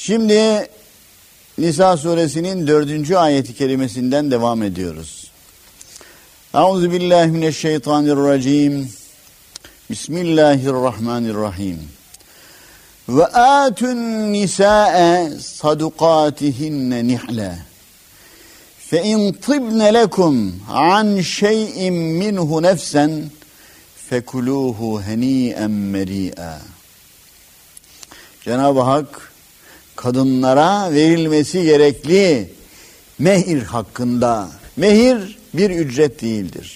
Şimdi Nisa suresinin 4. ayeti kerimesinden devam ediyoruz. Euzubillahimineşşeytanirracim. Bismillahirrahmanirrahim. Ve atun nisa'e sadukatihinne nihle. Fe in tibne lekum an şey'in minhu nefsen fekuluhu heni'en meri'a. Cenab-ı Hak kadınlara verilmesi gerekli mehir hakkında, mehir bir ücret değildir.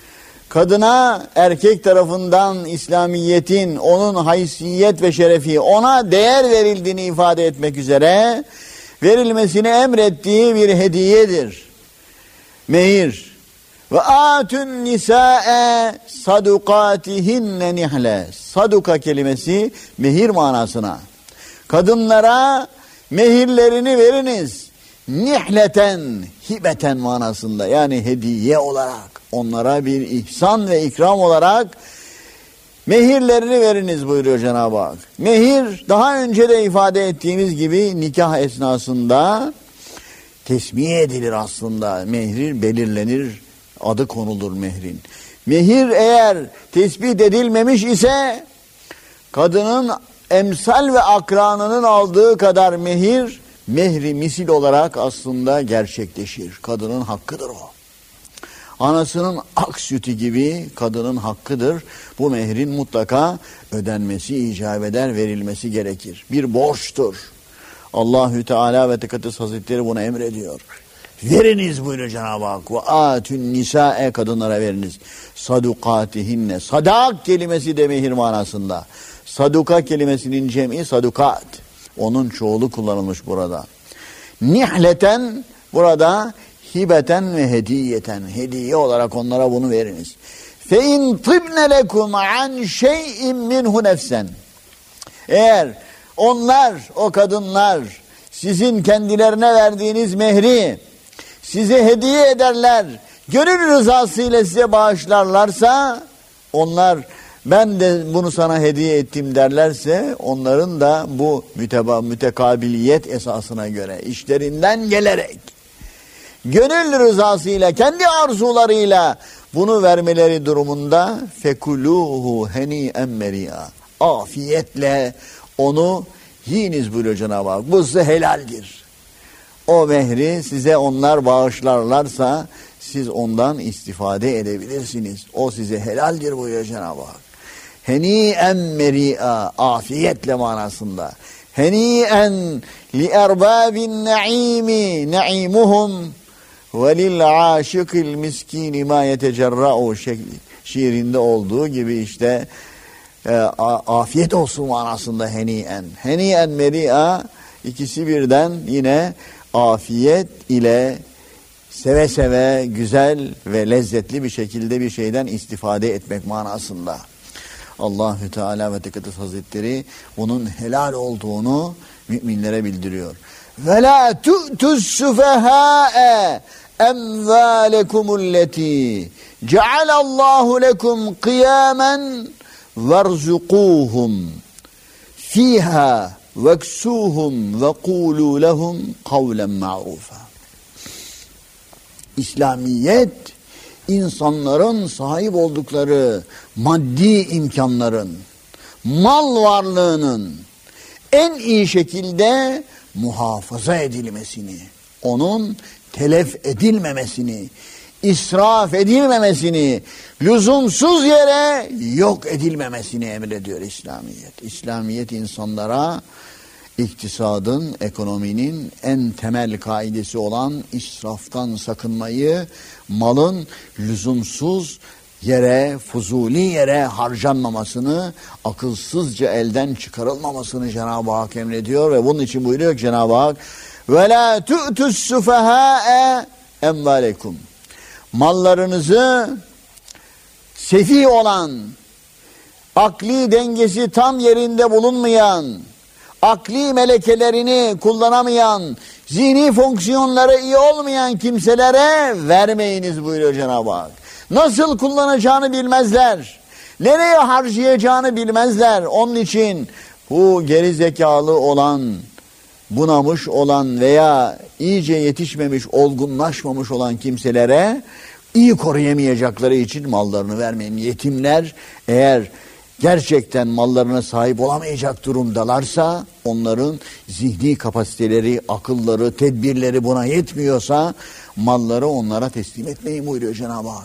Kadına erkek tarafından İslamiyet'in, onun haysiyet ve şerefi, ona değer verildiğini ifade etmek üzere verilmesini emrettiği bir hediyedir. Mehir. Ve atun nisa'e sadukatihinne nihle. Saduka kelimesi mehir manasına. Kadınlara mehirlerini veriniz. Nihleten, hibeten manasında, yani hediye olarak, onlara bir ihsan ve ikram olarak mehirlerini veriniz buyuruyor Cenab-ı Hak. Mehir, daha önce de ifade ettiğimiz gibi nikah esnasında tesmiye edilir aslında. Mehir belirlenir, adı konulur mehrin. Mehir eğer tespit edilmemiş ise kadının emsal ve akranının aldığı kadar mehir, mehri misil olarak aslında gerçekleşir. Kadının hakkıdır o. Anasının ak sütü gibi kadının hakkıdır. Bu mehrin mutlaka ödenmesi icap eder, verilmesi gerekir. Bir borçtur. Allahü Teala ve Tekaddes Hazretleri bunu emrediyor. Veriniz buyuruyor Cenab-ı Hak. Ve atün nisa'e, kadınlara veriniz. Sadukatihinne. Sadak kelimesi de mehir manasında. Saduka kelimesinin cem'i sadukat. Onun çoğulu kullanılmış burada. Nihleten, burada hibeten ve hediyeten. Hediye olarak onlara bunu veriniz. Fe in tibne lekum an şey'in minhu nefsen. Eğer onlar, o kadınlar, sizin kendilerine verdiğiniz mehri size hediye ederler, gönül rızasıyla size bağışlarlarsa, onlar ben de bunu sana hediye ettim derlerse, onların da bu mütekabiliyet esasına göre işlerinden gelerek gönül rızasıyla, kendi arzularıyla bunu vermeleri durumunda fekuluhu heni'en meri'a, afiyetle onu yiyiniz buyuruyor Cenab-ı Hak. Bu size helaldir. O mehri size onlar bağışlarlarsa siz ondan istifade edebilirsiniz. O size helaldir buyuruyor Cenab-ı Hak. Heni'en meri'a, afiyetle manasında. Heni'en li erbabin naimi na'imuhum ve lil aşıkil miskini ma yetecerra'u şiirinde olduğu gibi işte afiyet olsun manasında heni'en. Heni'en meri'a, ikisi birden yine afiyet ile seve seve güzel ve lezzetli bir şekilde bir şeyden istifade etmek manasında. Allahü Teala ve Tekaddes Hazretleri bunun helal olduğunu müminlere bildiriyor. Ve la tu'tus sufaha'e emvâlekumulleti cealallahu lekum kıyamen verzukuhum fiha veksuhum ve kûlû lehum kavlen ma'rufa. İslamiyet, insanların sahip oldukları maddi imkanların, mal varlığının en iyi şekilde muhafaza edilmesini, onun telef edilmemesini, israf edilmemesini, lüzumsuz yere yok edilmemesini emrediyor İslamiyet. İslamiyet insanlara iktisadın, ekonominin en temel kaidesi olan israftan sakınmayı, malın lüzumsuz yere, fuzuli yere harcanmamasını, akılsızca elden çıkarılmamasını Cenab-ı Hak emrediyor ve bunun için buyuruyor ki Cenab-ı Hak وَلَا تُؤْتُ السُّفَهَاءَ اَمْوَالَكُمْ. Mallarınızı sefih olan, akli dengesi tam yerinde bulunmayan, akli melekelerini kullanamayan, zihni fonksiyonları iyi olmayan kimselere vermeyiniz buyuruyor Cenab-ı Hak. Nasıl kullanacağını bilmezler, nereye harcayacağını bilmezler. Onun için bu geri zekalı olan bunamış olan veya iyice yetişmemiş, olgunlaşmamış olan kimselere iyi koruyamayacakları için mallarını vermeyin. Yetimler eğer gerçekten mallarına sahip olamayacak durumdalarsa, onların zihni kapasiteleri, akılları, tedbirleri buna yetmiyorsa malları onlara teslim etmeyin buyuruyor Cenab-ı Hak.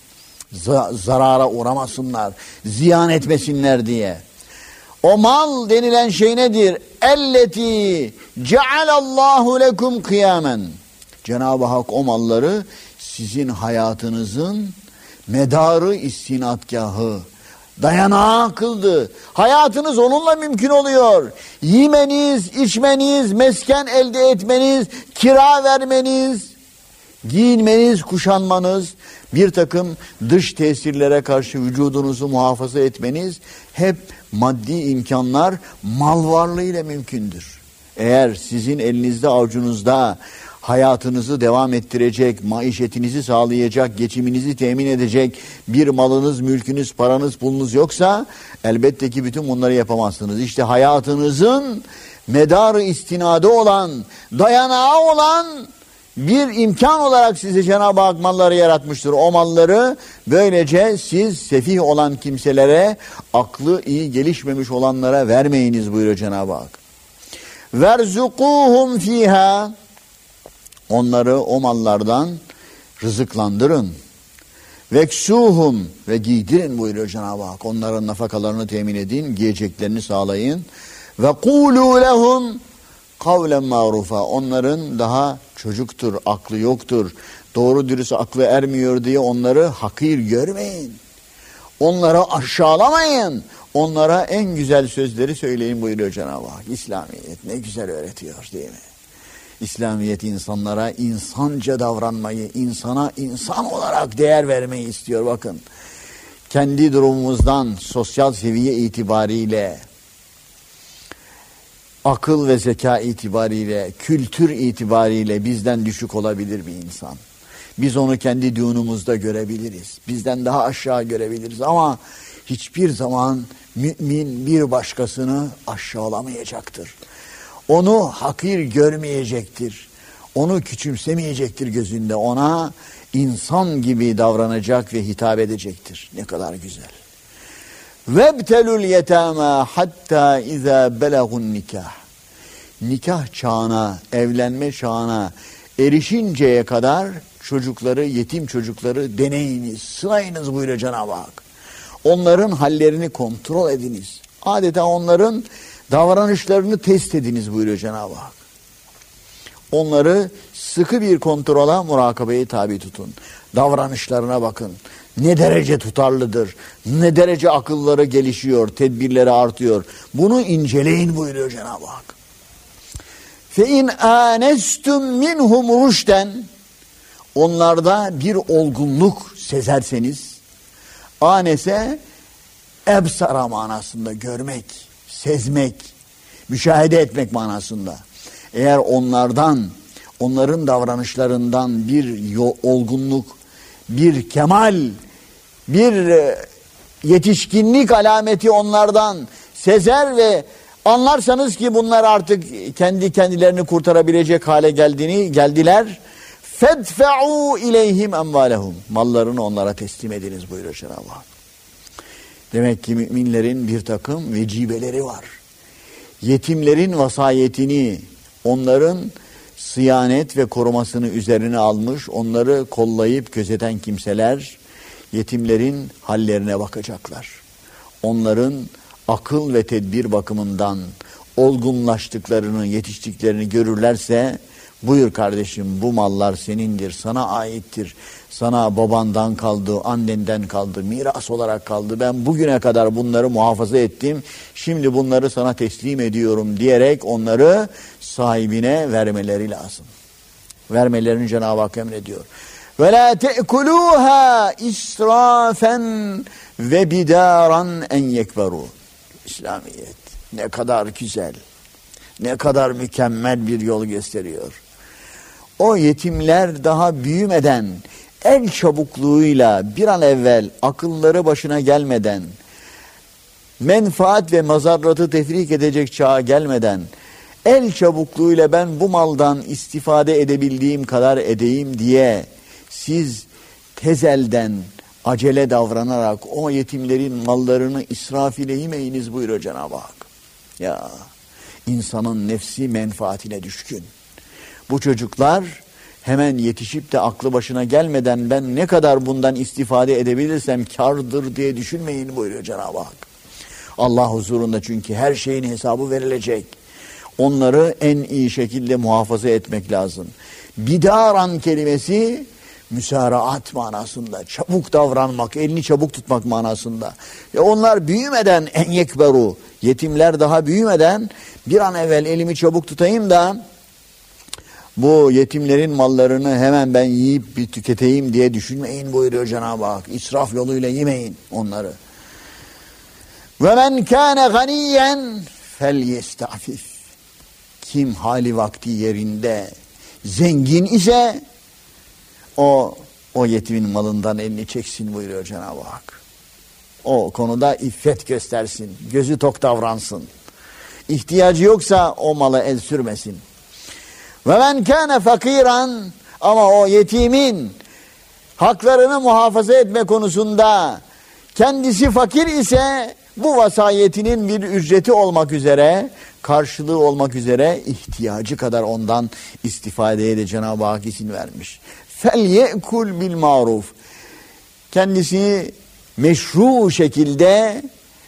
Zarara uğramasınlar, ziyan etmesinler diye. O mal denilen şey nedir? Elleti cealallahu lekum kıyamen. Cenab-ı Hak o malları sizin hayatınızın medarı, istinadgahı, dayanağı kıldı. Hayatınız onunla mümkün oluyor. Yemeniz, içmeniz, mesken elde etmeniz, kira vermeniz, giyinmeniz, kuşanmanız, bir takım dış tesirlere karşı vücudunuzu muhafaza etmeniz hep maddi imkanlar mal varlığıyla mümkündür. Eğer sizin elinizde, avucunuzda hayatınızı devam ettirecek, maişetinizi sağlayacak, geçiminizi temin edecek bir malınız, mülkünüz, paranız, pulunuz yoksa elbette ki bütün bunları yapamazsınız. İşte hayatınızın medarı istinadı olan, dayanağı olan bir imkan olarak size Cenab-ı Hak malları yaratmıştır. O malları böylece siz sefih olan kimselere, aklı iyi gelişmemiş olanlara vermeyiniz buyuruyor Cenab-ı Hak. Verzukuhum fiha. Onları o mallardan rızıklandırın. Veksuhum ve giydirin buyuruyor Cenab-ı Hak. Onların nafakalarını temin edin, giyeceklerini sağlayın. Ve kulu lehum kavlen marufa. Onların daha çocuktur, aklı yoktur, doğru dürüst aklı ermiyor diye onları hakir görmeyin. Onları aşağılamayın. Onlara en güzel sözleri söyleyin buyuruyor Cenab-ı Hak. İslamiyet ne güzel öğretiyor değil mi? İslamiyet insanlara insanca davranmayı, insana insan olarak değer vermeyi istiyor. Bakın, kendi durumumuzdan sosyal seviye itibariyle, akıl ve zeka itibariyle, kültür itibariyle bizden düşük olabilir bir insan. Biz onu kendi düğünümüzde görebiliriz. Bizden daha aşağı görebiliriz ama hiçbir zaman mümin bir başkasını aşağılamayacaktır. Onu hakir görmeyecektir. Onu küçümsemeyecektir gözünde. Ona insan gibi davranacak ve hitap edecektir. Ne kadar güzel. Vebtelul yetama hatta iza belagun nikah. Nikah çağına, evlenme çağına erişinceye kadar çocukları, yetim çocukları deneyiniz, sınayınız buyuruyor Cenab-ı Hak. Onların hallerini kontrol ediniz. Adeta onların davranışlarını test ediniz buyuruyor Cenab-ı Hak. Onları sıkı bir kontrola, murakabeye tabi tutun. Davranışlarına bakın. Ne derece tutarlıdır, ne derece akılları gelişiyor, tedbirleri artıyor. Bunu inceleyin buyuruyor Cenab-ı Hak. فَاِنْ آنَسْتُمْ مِنْهُمْ رُشْدًا. Onlarda bir olgunluk sezerseniz, anese ebsara manasında görmek, sezmek, müşahede etmek manasında. Eğer onlardan, onların davranışlarından bir olgunluk, bir kemal, bir yetişkinlik alameti onlardan sezer ve anlarsanız ki bunlar artık kendi kendilerini kurtarabilecek hale geldiler. Fedfe'u ileyhim emvalehum. Mallarını onlara teslim ediniz buyuruyor Cenab-ı Hak. Demek ki müminlerin bir takım vecibeleri var. Yetimlerin vasayetini, onların sıyanet ve korumasını üzerine almış, onları kollayıp gözeten kimseler yetimlerin hallerine bakacaklar. Onların akıl ve tedbir bakımından olgunlaştıklarını, yetiştiklerini görürlerse, buyur kardeşim bu mallar senindir, sana aittir. Sana babandan kaldı, annenden kaldı, miras olarak kaldı. Ben bugüne kadar bunları muhafaza ettim. Şimdi bunları sana teslim ediyorum diyerek onları sahibine vermeleri lazım. Vermelerini Cenab-ı Hak emrediyor. وَلَا تَأْكُلُوهَا إِسْرَافًا وَبِدَارًا اَنْ يَكْبَرُوا. İslamiyet ne kadar güzel, ne kadar mükemmel bir yol gösteriyor. O yetimler daha büyümeden, el çabukluğuyla bir an evvel akılları başına gelmeden, menfaat ve mazarratı tefrik edecek çağa gelmeden, el çabukluğuyla ben bu maldan istifade edebildiğim kadar edeyim diye siz tezelden acele davranarak o yetimlerin mallarını israf ile yemeyiniz buyuruyor Cenab-ı Hak. Ya insanın nefsi menfaatine düşkün. Bu çocuklar hemen yetişip de aklı başına gelmeden ben ne kadar bundan istifade edebilirsem kârdır diye düşünmeyin buyuruyor Cenab-ı Hak. Allah huzurunda çünkü her şeyin hesabı verilecek. Onları en iyi şekilde muhafaza etmek lazım. Bidaran kelimesi müsaraat manasında, çabuk davranmak, elini çabuk tutmak manasında. Onlar büyümeden en yekberu, yetimler daha büyümeden bir an evvel elimi çabuk tutayım da bu yetimlerin mallarını hemen ben yiyip bir tüketeyim diye düşünmeyin buyuruyor Cenab-ı Hak. İsraf yoluyla yemeyin onları. Ve men kâne ganiyyen felyestafif. Kim hali vakti yerinde zengin ise o yetimin malından elini çeksin buyuruyor Cenab-ı Hak. O konuda iffet göstersin, gözü tok davransın. İhtiyacı yoksa o mala el sürmesin. Ve men kâne fakiran, ama o yetimin haklarını muhafaza etme konusunda kendisi fakir ise bu vasayetinin bir ücreti olmak üzere, karşılığı olmak üzere ihtiyacı kadar ondan istifadeye de Cenab-ı Hak izin vermiş. فَلْيَأْكُلْ بِالْمَعْرُوفِ. Kendisi meşru şekilde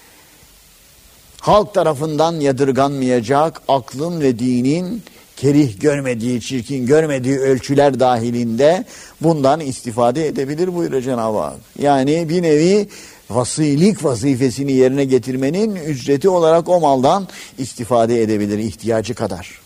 halk tarafından yadırganmayacak, aklın ve dinin kerih görmediği, çirkin görmediği ölçüler dahilinde bundan istifade edebilir buyuruyor Cenab-ı Hak. Yani bir nevi vasilik vazifesini yerine getirmenin ücreti olarak o maldan istifade edebilir ihtiyacı kadar.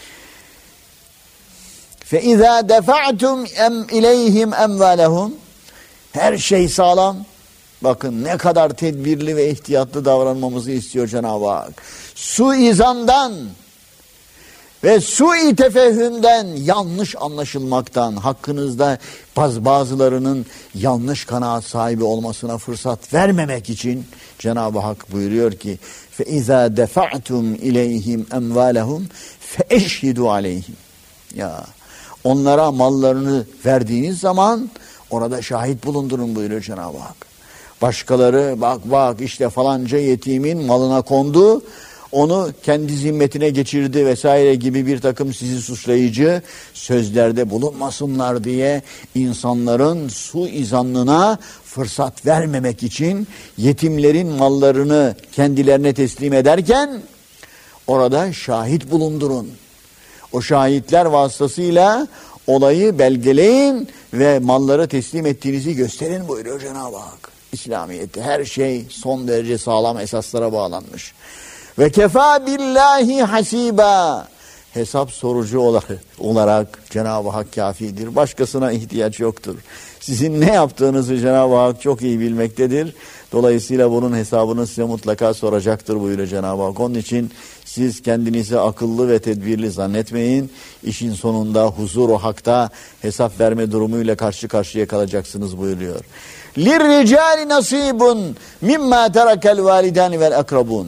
فَاِذَا دَفَعْتُمْ اِلَيْهِمْ اَمْوَالَهُمْ. Her şey sağlam. Bakın ne kadar tedbirli ve ihtiyatlı davranmamızı istiyor Cenab-ı Hak. Suizandan ve sui tefehümden, yanlış anlaşılmaktan, hakkınızda bazılarının yanlış kanaat sahibi olmasına fırsat vermemek için Cenab-ı Hak buyuruyor ki فَاِذَا دَفَعْتُمْ اِلَيْهِمْ اَمْوَالَهُمْ فَاَشْهِدُوا عَلَيْهِمْ. Ya onlara mallarını verdiğiniz zaman orada şahit bulundurun buyuruyor Cenab-ı Hak. Başkaları bak işte falanca yetimin malına kondu, onu kendi zimmetine geçirdi vesaire gibi bir takım sizi suçlayıcı sözlerde bulunmasınlar diye insanların suizannına fırsat vermemek için yetimlerin mallarını kendilerine teslim ederken orada şahit bulundurun. O şahitler vasıtasıyla olayı belgeleyin ve malları teslim ettiğinizi gösterin buyuruyor Cenab-ı Hak. İslamiyet'te her şey son derece sağlam esaslara bağlanmış. Ve kefâ billahi hasiba. Hesap sorucu olarak Cenab-ı Hak kafidir. Başkasına ihtiyaç yoktur. Sizin ne yaptığınızı Cenab-ı Hak çok iyi bilmektedir. Dolayısıyla bunun hesabını size mutlaka soracaktır buyuruyor Cenab-ı Hak. Onun için siz kendinizi akıllı ve tedbirli zannetmeyin. İşin sonunda huzur-u hakta hesap verme durumuyla karşı karşıya kalacaksınız buyuruyor. لِلْرِجَالِ نَصِيبٌ مِمَّا تَرَكَ الْوَالِدَانِ وَالْاَقْرَبُونَ.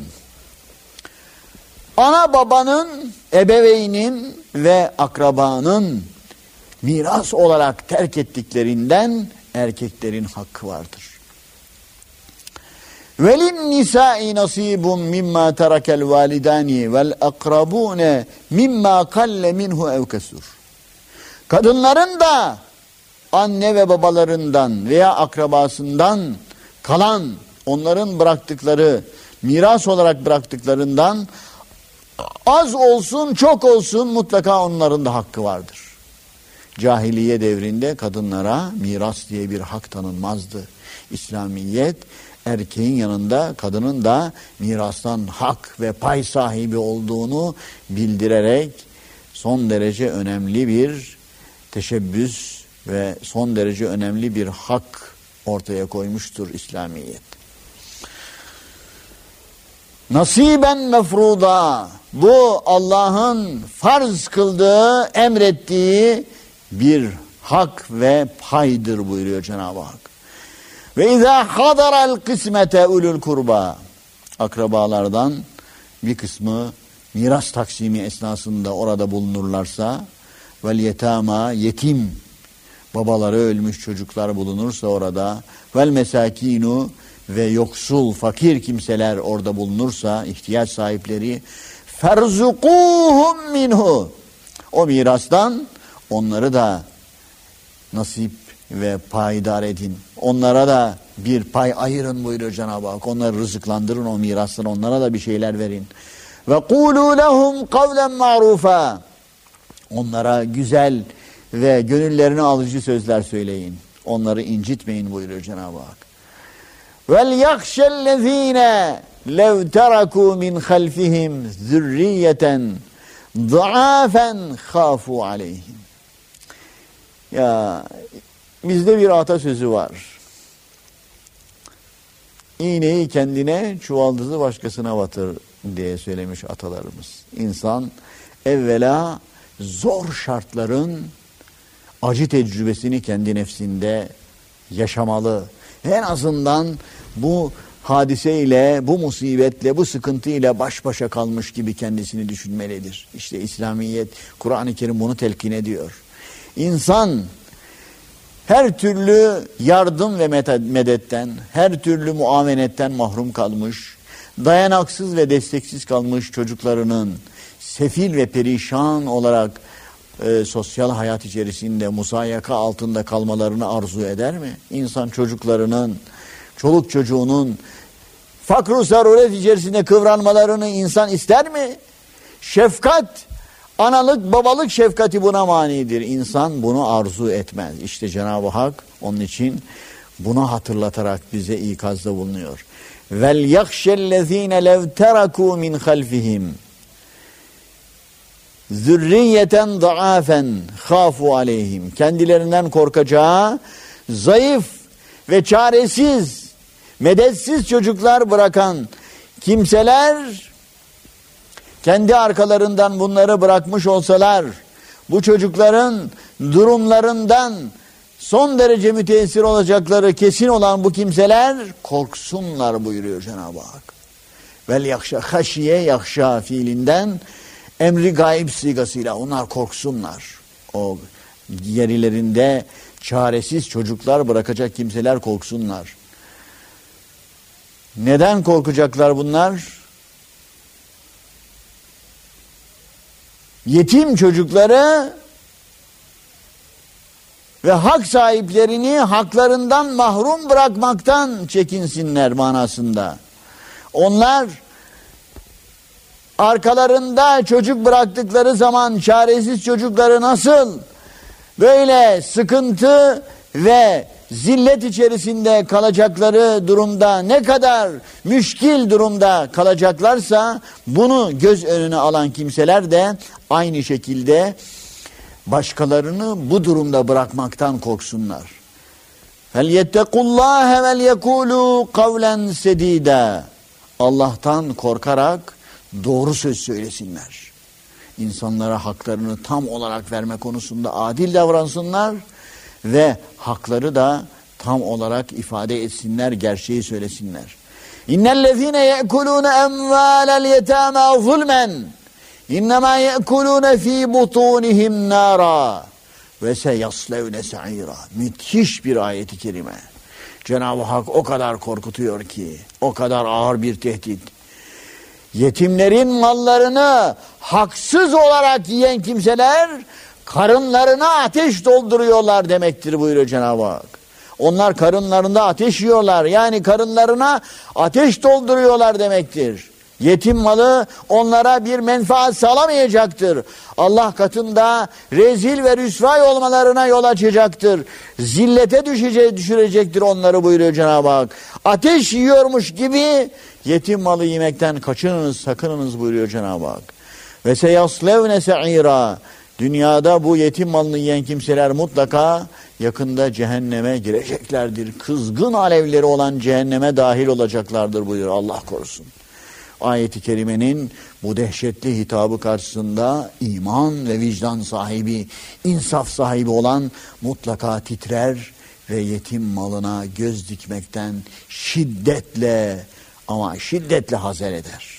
Ana babanın, ebeveynin ve akrabanın miras olarak terk ettiklerinden erkeklerin hakkı vardır. وَلِلنِّسَاءِ نَصِيبٌ مِمَّا تَرَكَ الْوَالِدَانِ وَالْاَقْرَبُونَ مِمَّا قَلَّ مِنْهُ اَوْ كَسُرُ. Kadınların da anne ve babalarından veya akrabasından kalan, onların bıraktıkları, miras olarak bıraktıklarından az olsun çok olsun mutlaka onların da hakkı vardır. Cahiliye devrinde kadınlara miras diye bir hak tanınmazdı. İslamiyet erkeğin yanında kadının da mirastan hak ve pay sahibi olduğunu bildirerek son derece önemli bir teşebbüs ve son derece önemli bir hak ortaya koymuştur İslamiyet. Nasiben mefruda, bu Allah'ın farz kıldığı, emrettiği bir hak ve paydır buyuruyor Cenab-ı Hak. Ve izâ hadaral kısmete ulul kurba, akrabalardan bir kısmı miras taksimi esnasında orada bulunurlarsa, vel yetama, yetim babaları ölmüş çocuklar bulunursa orada, vel mesakinu, ve yoksul fakir kimseler orada bulunursa, ihtiyaç sahipleri, ferzukuhum minhu, o mirastan onları da nasip ve payidar edin. Onlara da bir pay ayırın buyuruyor Cenab-ı Hak. Onları rızıklandırın o mirastan, onlara da bir şeyler verin. Ve kulu lehum kavlen ma'rufa, onlara güzel ve gönüllerini alıcı sözler söyleyin. Onları incitmeyin buyuruyor Cenab-ı Hak. Vel yakşellezine lev teraku min halfihim zürriyeten zaafen khafu aleyhim. Ya bizde bir atasözü var. İğneyi kendine, çuvaldızı başkasına batır diye söylemiş atalarımız. İnsan evvela zor şartların acı tecrübesini kendi nefsinde yaşamalı. En azından bu hadiseyle, bu musibetle, bu sıkıntıyla baş başa kalmış gibi kendisini düşünmelidir. İşte İslamiyet, Kur'an-ı Kerim bunu telkin ediyor. İnsan her türlü yardım ve medetten, her türlü muavenetten mahrum kalmış, dayanaksız ve desteksiz kalmış çocuklarının sefil ve perişan olarak sosyal hayat içerisinde musayaka altında kalmalarını arzu eder mi? İnsan çocuklarının, çoluk çocuğunun fakr-ı zaruret içerisinde kıvranmalarını insan ister mi? Şefkat, analık, babalık şefkati buna manidir. İnsan bunu arzu etmez. İşte Cenab-ı Hak onun için bunu hatırlatarak bize ikazda bulunuyor. Vel yakşellezine lev teraku min halfihim zürriyeten daafen khafu aleyhim. Kendilerinden korkacağı zayıf ve çaresiz, medetsiz çocuklar bırakan kimseler kendi arkalarından bunları bırakmış olsalar, bu çocukların durumlarından son derece müteessir olacakları kesin olan bu kimseler korksunlar buyuruyor Cenab-ı Hak. Vel yakşa, haşiye yakşa fiilinden emri gaib sigasıyla onlar korksunlar. O yerlerinde çaresiz çocuklar bırakacak kimseler korksunlar. Neden korkacaklar bunlar? Yetim çocukları ve hak sahiplerini haklarından mahrum bırakmaktan çekinsinler manasında. Onlar arkalarında çocuk bıraktıkları zaman çaresiz çocukları nasıl böyle sıkıntı ve zillet içerisinde kalacakları durumda, ne kadar müşkil durumda kalacaklarsa bunu göz önüne alan kimseler de aynı şekilde başkalarını bu durumda bırakmaktan korksunlar. فَلْيَتَّقُوا وَلْيَكُولُوا قَوْلًا سَد۪يدًا. Allah'tan korkarak doğru söz söylesinler. İnsanlara haklarını tam olarak verme konusunda adil davransınlar ve hakları da tam olarak ifade etsinler, gerçeği söylesinler. İnnellezîne ye'kulûne emvâlel yetâmâ zulmen innemâ ye'kulûne fî butûnihim nârâ ve seyaslevne sa'îrâ. Müthiş bir ayet-i kerime. Cenab-ı Hak o kadar korkutuyor ki, o kadar ağır bir tehdit. Yetimlerin mallarını haksız olarak yiyen kimseler karınlarına ateş dolduruyorlar demektir buyuruyor Cenab-ı Hak. Onlar karınlarında ateş yiyorlar. Yani karınlarına ateş dolduruyorlar demektir. Yetim malı onlara bir menfaat sağlamayacaktır. Allah katında rezil ve rüsvay olmalarına yol açacaktır. Zillete düşürecektir onları buyuruyor Cenab-ı Hak. Ateş yiyormuş gibi yetim malı yemekten kaçınınız, sakınınız buyuruyor Cenab-ı Hak. Ve seyaslevne se'ira. Dünyada bu yetim malını yiyen kimseler mutlaka yakında cehenneme gireceklerdir. Kızgın alevleri olan cehenneme dahil olacaklardır buyuruyor, Allah korusun. Ayet-i kerimenin bu dehşetli hitabı karşısında iman ve vicdan sahibi, insaf sahibi olan mutlaka titrer ve yetim malına göz dikmekten şiddetle ama şiddetle hazer eder.